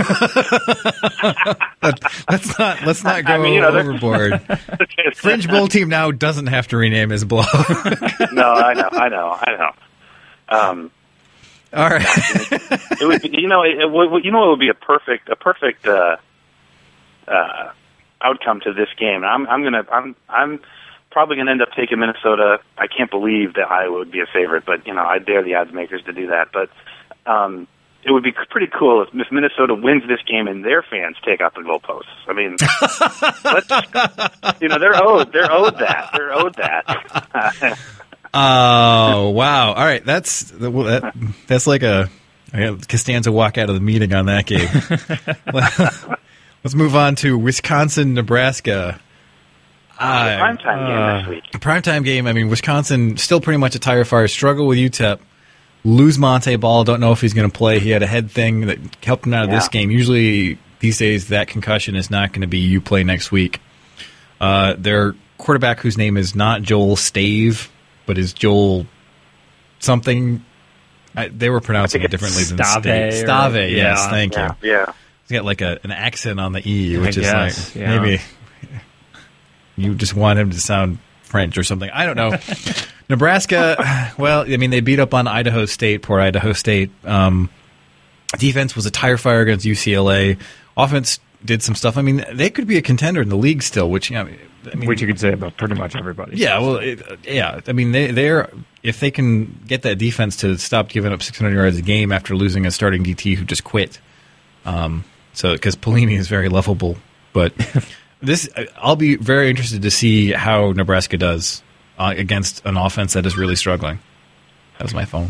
let's not let's not go I mean, you know, they're- overboard. Fringe Bowl Team now doesn't have to rename his blog. No, I know, I know, I know. Um, All right. it would be, you know, it, it, would- you know, it would be a perfect, a perfect uh, uh, outcome to this game. I'm, I'm gonna, I'm, I'm probably gonna end up taking Minnesota. I can't believe that Iowa would be a favorite, but you know, I dare the odds makers to do that. But um, it would be pretty cool if, if Minnesota wins this game and their fans take out the goalposts. I mean, let's, you know, they're owed, they're owed that, they're owed that. Oh wow! All right, that's well, that, that's like a I got Costanza walk out of the meeting on that game. Let's move on to Wisconsin, Nebraska. I- Primetime game uh, this week. Primetime game. I mean, Wisconsin still pretty much a tire fire. Struggle with U T E P. Lose Monte Ball. Don't know if he's going to play. He had a head thing that helped him out of this Yeah. game. Usually these days that concussion is not going to be you play next week. Uh, their quarterback, whose name is not Joel Stave, but is Joel something. I, they were pronouncing it differently than Stave Stave. or- Stave, yes, yeah. thank Yeah, you. yeah. He's got like a, an accent on the E, which I is guess, like yeah. maybe you just want him to sound French or something. I don't know. Nebraska, well, I mean, they beat up on Idaho State, poor Idaho State. Um, defense was a tire fire against U C L A. Offense did some stuff. I mean, they could be a contender in the league still, which, you know, I mean, Which you could say about pretty much everybody. yeah, well, it, uh, yeah. I mean, they, they're if they can get that defense to stop giving up six hundred yards a game after losing a starting D T who just quit. Um, so because Pelini is very lovable, but this I'll be very interested to see how Nebraska does uh, against an offense that is really struggling. That was my phone.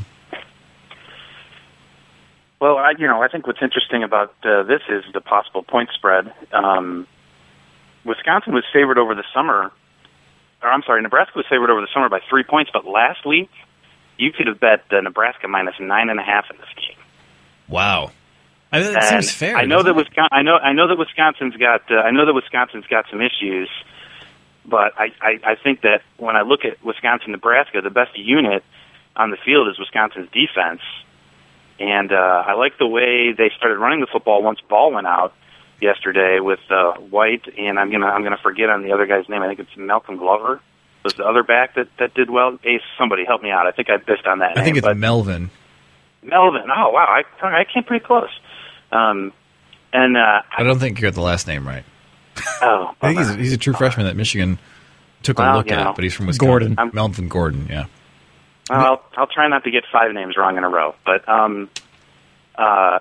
Well, I, you know, I think what's interesting about uh, this is the possible point spread. Um, Wisconsin was favored over the summer, or I'm sorry, Nebraska was favored over the summer by three points, but last week you could have bet uh, Nebraska minus nine and a half in this game. Wow, I mean, that And seems fair. I know doesn't that it? Wisconsin. I know. I know that Wisconsin's got. Uh, I know that Wisconsin's got some issues, but I, I, I think that when I look at Wisconsin, Nebraska, the best unit on the field is Wisconsin's defense, and uh, I like the way they started running the football once Ball went out yesterday with uh, White, and I'm gonna I'm gonna forget on the other guy's name. I think it's Malcolm Glover was the other back that, that did well. Ace, somebody help me out. I think I missed on that. I name, think it's but Melvin. Melvin. Oh wow, I I came pretty close. Um, and uh, I don't think you got the last name right. oh, I think he's, bummer. he's a true freshman that Michigan took a Well, look you at, know. but he's from Wisconsin. Gordon. I'm- Melvin Gordon, yeah. Well, I'll, I'll try not to get five names wrong in a row, but um, uh,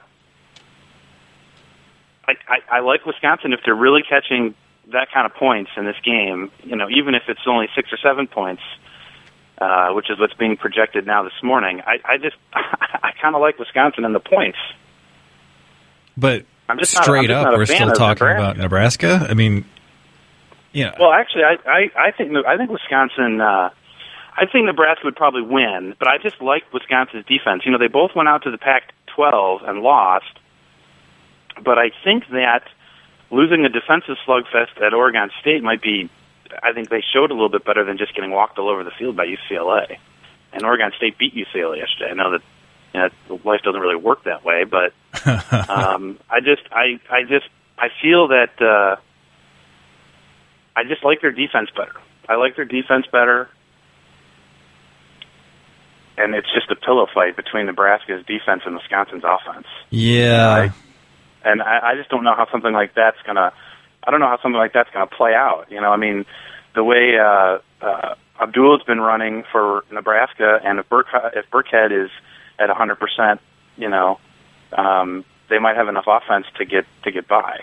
I, I, I like Wisconsin if they're really catching that kind of points in this game. You know, even if it's only six or seven points, uh, which is what's being projected now this morning. I, I just I kind of like Wisconsin and the points. But I'm just not- straight I'm just up, not a we're fan still of talking Nebraska. about Nebraska. I mean, you know, Well, actually, I I, I think I think Wisconsin. Uh, I think Nebraska would probably win, but I just like Wisconsin's defense. You know, they both went out to the Pac twelve and lost, but I think that losing a defensive slugfest at Oregon State might be. I think they showed a little bit better than just getting walked all over the field by U C L A. And Oregon State beat U C L A yesterday. I know that you know, life doesn't really work that way, but um, I just, I, I just, I feel that uh, I just like their defense better. I like their defense better. And it's just a pillow fight between Nebraska's defense and Wisconsin's offense. yeah. Right? And I, I just don't know how something like that's gonna. I don't know how something like that's gonna play out. You know, I mean, the way uh, uh, Abdul's been running for Nebraska, and if Burke, if Burkhead is at one hundred percent, you know, um, they might have enough offense to get to get by.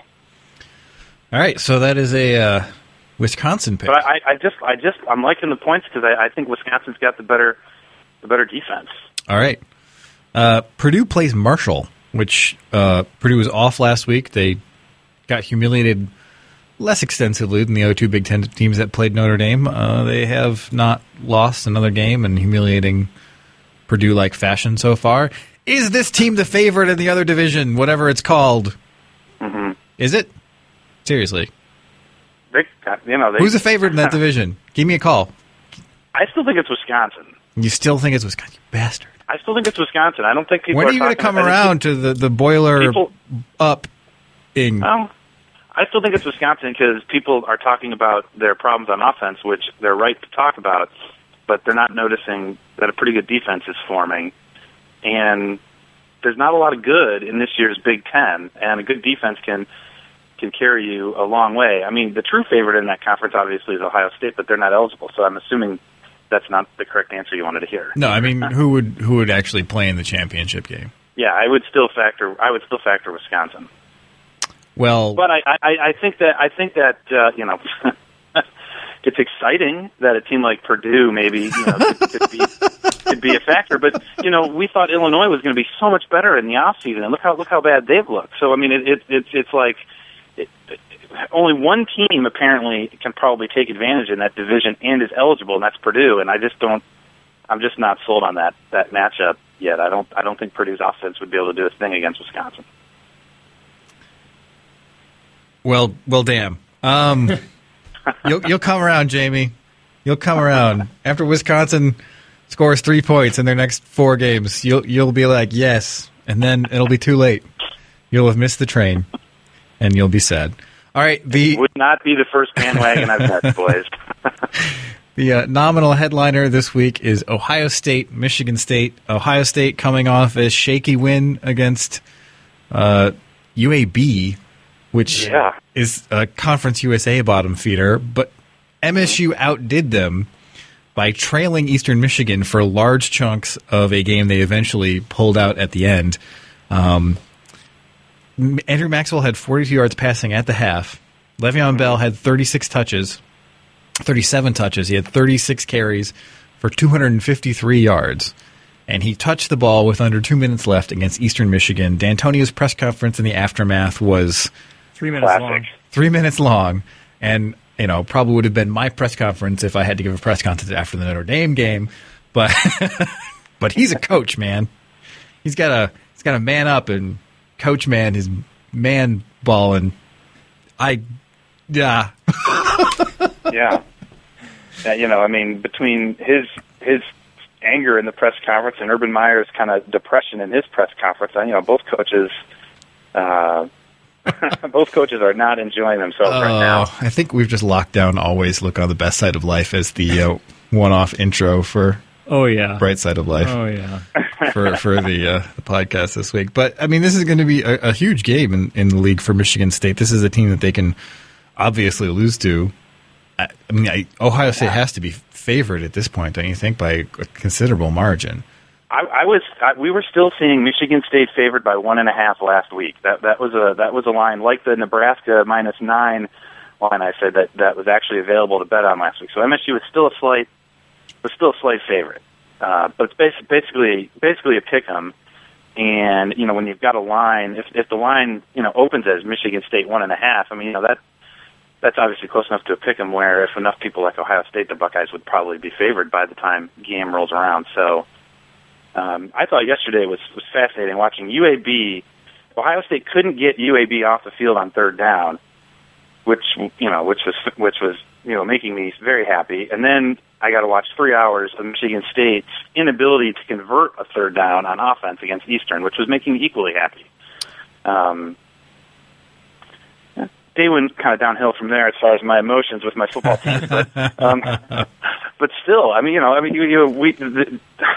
All right, so that is a uh, Wisconsin pick. But I, I just, I just, I'm liking the points because I, I think Wisconsin's got the better, the better defense. All right. Uh, Purdue plays Marshall, which uh, Purdue was off last week. They got humiliated less extensively than the other two Big Ten teams that played Notre Dame. Uh, they have not lost another game in humiliating Purdue-like fashion so far. Is this team the favorite in the other division, whatever it's called? Mm-hmm. Is it? Seriously. They, you know, they, Who's the favorite in that division? Give me a call. I still think it's Wisconsin. You still think it's Wisconsin? You bastard. I still think it's Wisconsin. I don't think people When are are you going to talking- come I think around to the, the boiler people- up in... Well, I still think it's Wisconsin because people are talking about their problems on offense, which they're right to talk about, but they're not noticing that a pretty good defense is forming. And there's not a lot of good in this year's Big Ten, and a good defense can can carry you a long way. I mean, the true favorite in that conference, obviously, is Ohio State, but they're not eligible, so I'm assuming that's not the correct answer you wanted to hear. No, I mean, who would who would actually play in the championship game? Yeah, I would still factor. I would still factor Wisconsin. Well, But I, I, I think that I think that uh, you know it's exciting that a team like Purdue maybe you know could, could be could be a factor. But you know we thought Illinois was going to be so much better in the off season, and look how look how bad they've looked. So I mean it, it, it's it's like it, it, only one team apparently can probably take advantage in that division and is eligible, and that's Purdue. And I just don't. I'm just not sold on that that matchup yet. I don't I don't think Purdue's offense would be able to do a thing against Wisconsin. well, well, damn. Um, you'll you'll come around, Jamie. You'll come around after Wisconsin scores three points in their next four games. You'll you'll be like yes, and then it'll be too late. You'll have missed the train, and you'll be sad. All right, the Would not be the first bandwagon I've met, boys. The uh, nominal headliner this week is Ohio State, Michigan State. Ohio State coming off a shaky win against uh, U A B, which Yeah. is a Conference U S A bottom feeder, but M S U outdid them by trailing Eastern Michigan for large chunks of a game they eventually pulled out at the end. Um, Andrew Maxwell had forty-two yards passing at the half. Le'Veon Bell had thirty-six touches. thirty-seven touches. He had thirty-six carries for two hundred fifty-three yards. And he touched the ball with under two minutes left against Eastern Michigan. D'Antonio's press conference in the aftermath was Three minutes Classic. long. three minutes long. And, you know, probably would have been my press conference if I had to give a press conference after the Notre Dame game. But but he's a coach, man. He's got to he's got to man up and coach man is man balling. I, yeah. yeah. yeah. You know, I mean, between his his anger in the press conference and Urban Meyer's kind of depression in his press conference, you know, both coaches, uh, both coaches are not enjoying themselves uh, right now. I think we've just locked down "Always Look on the Best Side of Life" as the uh, one-off intro for. Oh yeah, Bright Side of Life. Oh yeah, for for the uh, the podcast this week. But I mean, this is going to be a, a huge game in, in the league for Michigan State. This is a team that they can obviously lose to. I, I mean, I, Ohio State has to be favored at this point, don't you think, by a considerable margin? I, I was I, we were still seeing Michigan State favored by one and a half last week. That that was a that was a line like the Nebraska minus nine line. I said that that was actually available to bet on last week. So M S U was still a slight. was still a slight favorite, uh, but it's basi- basically basically a pick'em. And you know, when you've got a line, if if the line you know opens as Michigan State one and a half, I mean, you know that that's obviously close enough to a pick'em where if enough people like Ohio State, the Buckeyes would probably be favored by the time game rolls around. So um, I thought yesterday was was fascinating watching U A B. Ohio State couldn't get U A B off the field on third down, which you know which was which was you know making me very happy, and then I got to watch three hours of Michigan State's inability to convert a third down on offense against Eastern, which was making me equally happy. Um, yeah, day went kind of downhill from there as far as my emotions with my football team, but um, but still, I mean, you know, I mean, you, you we. The,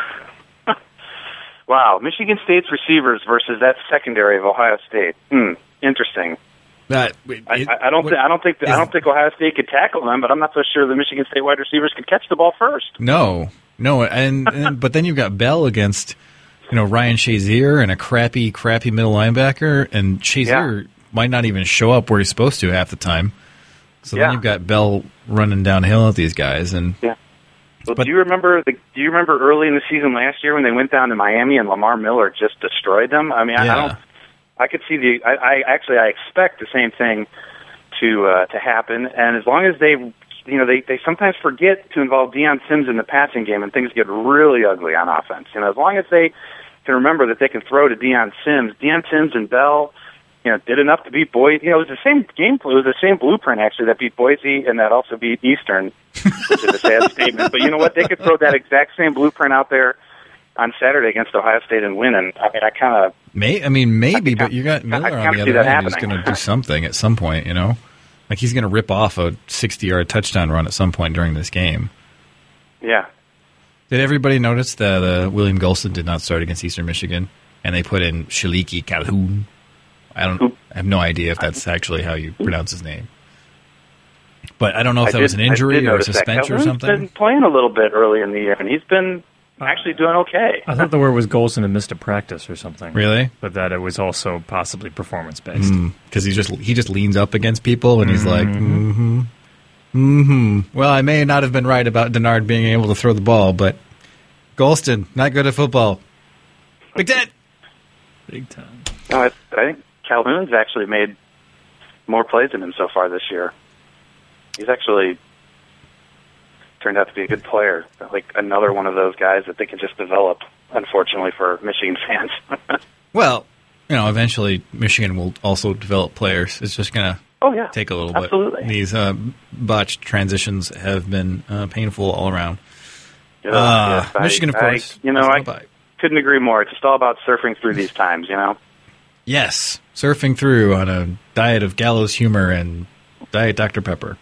wow, Michigan State's receivers versus that secondary of Ohio State. Hmm, interesting. That, it, I, I don't. Th- I don't think. Th- I don't think Ohio State could tackle them, but I'm not so sure the Michigan State wide receivers could catch the ball first. No, no, and, and but then you've got Bell against, you know, Ryan Shazier and a crappy, crappy middle linebacker, and Shazier yeah. might not even show up where he's supposed to half the time. So yeah. then you've got Bell running downhill at these guys, and yeah. Well, but, do you remember the? Do you remember early in the season last year when they went down to Miami and Lamar Miller just destroyed them? I mean, yeah. I, I don't. I could see the. I, I actually I expect the same thing to uh, to happen, and as long as they, you know, they they sometimes forget to involve Deion Sims in the passing game, and things get really ugly on offense. You know, as long as they can remember that they can throw to Deion Sims, Deion Sims and Bell, you know, did enough to beat Boise. You know, it was the same game. It was the same blueprint actually that beat Boise and that also beat Eastern, which is a sad statement. But you know what? They could throw that exact same blueprint out there on Saturday against Ohio State and win. And I mean, I kind of. May I mean maybe, I but you got Miller on the other end who's going to do something at some point. You know, like he's going to rip off a sixty-yard touchdown run at some point during this game. Yeah. Did everybody notice that uh, William Golston did not start against Eastern Michigan, and they put in Shaliki Calhoun? I don't. I have no idea if that's actually how you pronounce his name. But I don't know if I that did, was an injury or a suspension or something. He's been playing a little bit early in the year, and he's been actually doing okay. I thought the word was Golston had missed a practice or something. Really? But that it was also possibly performance based. Because mm, he just he just leans up against people and he's mm-hmm. like, mm-hmm, mm-hmm. Well, I may not have been right about Denard being able to throw the ball, but Golston not good at football. Big Ten. Big time. No, I, I think Calhoun's actually made more plays than him so far this year. He's actually turned out to be a good player, like another one of those guys that they can just develop, unfortunately for Michigan fans. Well, you know, eventually Michigan will also develop players. It's just going to oh, yeah. take a little Absolutely. bit. These uh, botched transitions have been uh, painful all around. Yeah, uh, yes, Michigan, I, of course. I, you know, I by. couldn't agree more. It's just all about surfing through these times, you know? Yes, surfing through on a diet of gallows humor and Diet Doctor Pepper.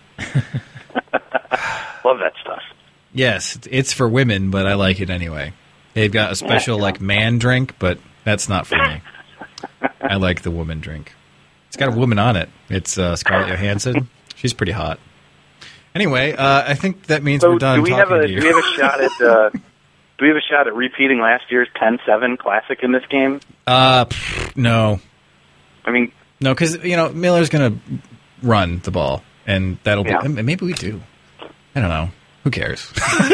Love that stuff. Yes, it's for women, but I like it anyway. They've got a special like man drink, but that's not for me. I like the woman drink. It's got a woman on it. It's uh, Scarlett Johansson. She's pretty hot. Anyway, uh, I think that means so we're done do we talking have a, to you. Do we have a shot at? Uh, do we have a shot at repeating last year's ten seven classic in this game? Uh, pff, no. I mean, no, because you know Miller's going to run the ball, and that'll yeah. be. Maybe we do. I don't know. Who cares?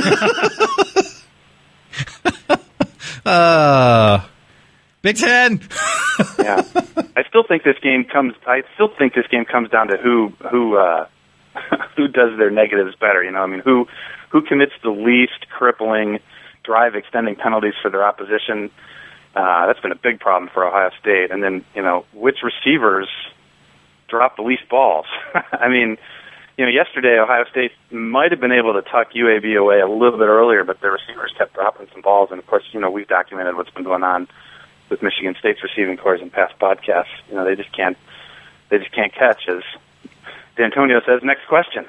uh, Big Ten. Yeah, I still think this game comes. I still think this game comes down to who who uh, who does their negatives better. You know, I mean, who who commits the least crippling drive extending penalties for their opposition. Uh, that's been a big problem for Ohio State. And then, you know, which receivers drop the least balls? I mean, you know, yesterday Ohio State might have been able to tuck U A B away a little bit earlier, but their receivers kept dropping some balls. And, of course, you know, we've documented what's been going on with Michigan State's receiving corps in past podcasts. You know, they just can't, they just can't catch, as D'Antonio says. Next question.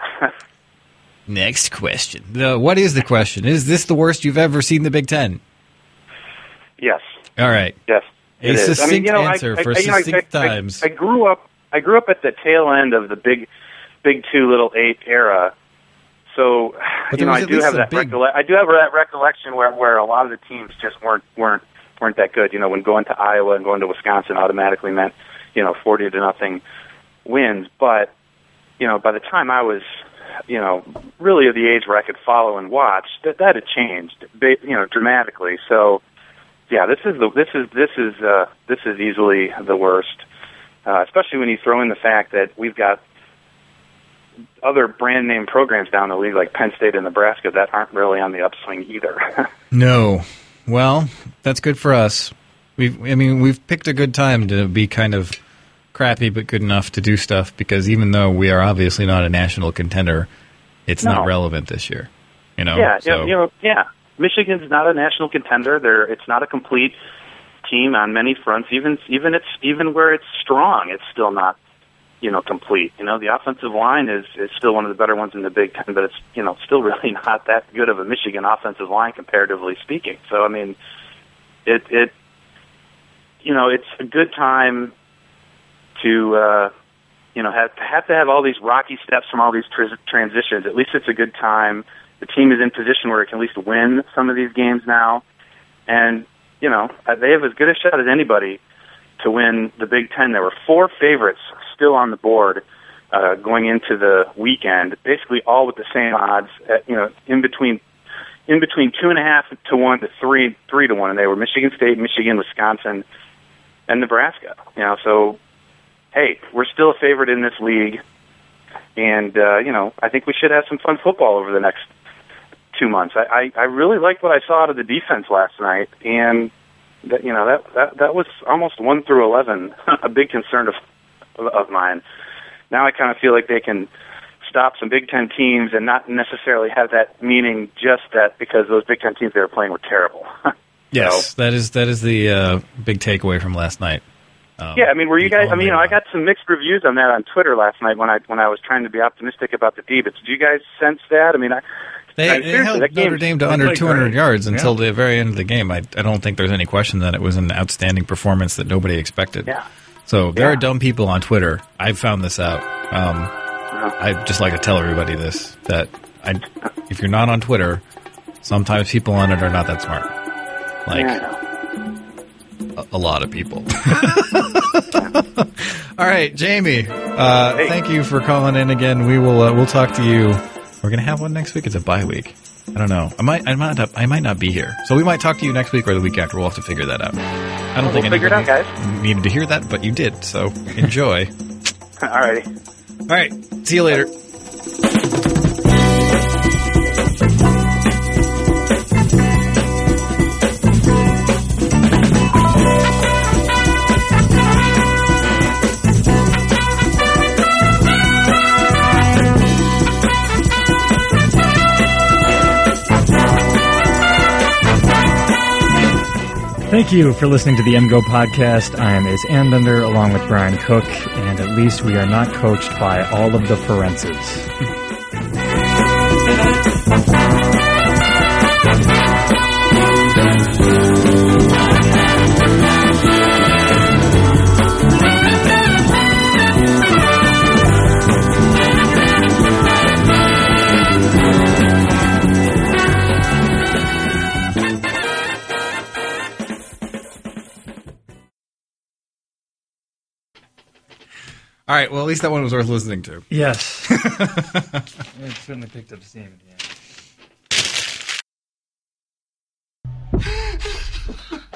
Next question. The, what is the question? Is this the worst you've ever seen the Big Ten? Yes. All right. Yes. A it is. succinct I mean, you know, answer I, for I, you know, succinct I, I, times. I, I grew up. I grew up at the tail end of the Big, Big Two, Little Eight era. So, But you know, there was I at do least have a that. big- Recolle- I do have that recollection where where a lot of the teams just weren't weren't weren't that good. You know, when going to Iowa and going to Wisconsin automatically meant, you know, forty to nothing wins. But, you know, by the time I was, you know, really of the age where I could follow and watch, that that had changed, you know, dramatically. So, yeah, this is the this is this is uh, this is easily the worst, uh, especially when you throw in the fact that we've got other brand name programs down the league like Penn State and Nebraska that aren't really on the upswing either. No. Well, that's good for us. We've, I mean, we've picked a good time to be kind of crappy but good enough to do stuff, because even though we are obviously not a national contender, it's No. not relevant this year. You know. Yeah, So, you know, yeah. Michigan's not a national contender. They're it's not a complete team on many fronts. Even even it's even where it's strong, it's still not, you know, complete. You know, the offensive line is is still one of the better ones in the Big Ten, but it's, you know, still really not that good of a Michigan offensive line comparatively speaking. So I mean, it it you know, it's a good time to uh, you know have have to have all these rocky steps from all these tr- transitions. At least it's a good time. The team is in position where it can at least win some of these games now, and you know they have as good a shot as anybody to win the Big Ten. There were four favorites still on the board uh, going into the weekend, basically all with the same odds. At, you know, in between in between two and a half to one to three three to one, and they were Michigan State, Michigan, Wisconsin, and Nebraska. You know, so hey, we're still a favorite in this league, and uh, you know I think we should have some fun football over the next two months. I, I, I really liked what I saw out of the defense last night, and that, you know that, that that was almost one through eleven, a big concern of of mine. Now I kind of feel like they can stop some Big Ten teams and not necessarily have that meaning just that because those Big Ten teams they were playing were terrible. yes, that is that is the uh, big takeaway from last night. Um, yeah, I mean, were you guys? I mean, you know, I well. got some mixed reviews on that on Twitter last night when I when I was trying to be optimistic about the D. But did you guys sense that? I mean, I. They, I- they seriously, held that game- Notre Dame to they under played two hundred great. yards until Yeah. the very end of the game. I, I don't think there's any question that it was an outstanding performance that nobody expected. Yeah. So there Yeah. are dumb people on Twitter. I've found this out. Um, Uh-huh. I just like to tell everybody this, that I, if you're not on Twitter, sometimes people on it are not that smart. Like Yeah. a, a lot of people. All right, Jamie. Uh, Hey. Thank you for calling in again. We will. Uh, we'll talk to you. We're gonna have one next week. It's a bye week. I don't know. I might. I might. Not, I might not be here. So we might talk to you next week or the week after. We'll have to figure that out. I don't We'll think figure it out, anybody guys. needed to hear that, but you did. So enjoy. Alrighty. All right. See you later. Thank you for listening to the M Go podcast. I am Ace Anbender along with Brian Cook, and at least we are not coached by all of the Ferentzes. All right. Well, at least that one was worth listening to. Yes. It certainly picked up steam at the end.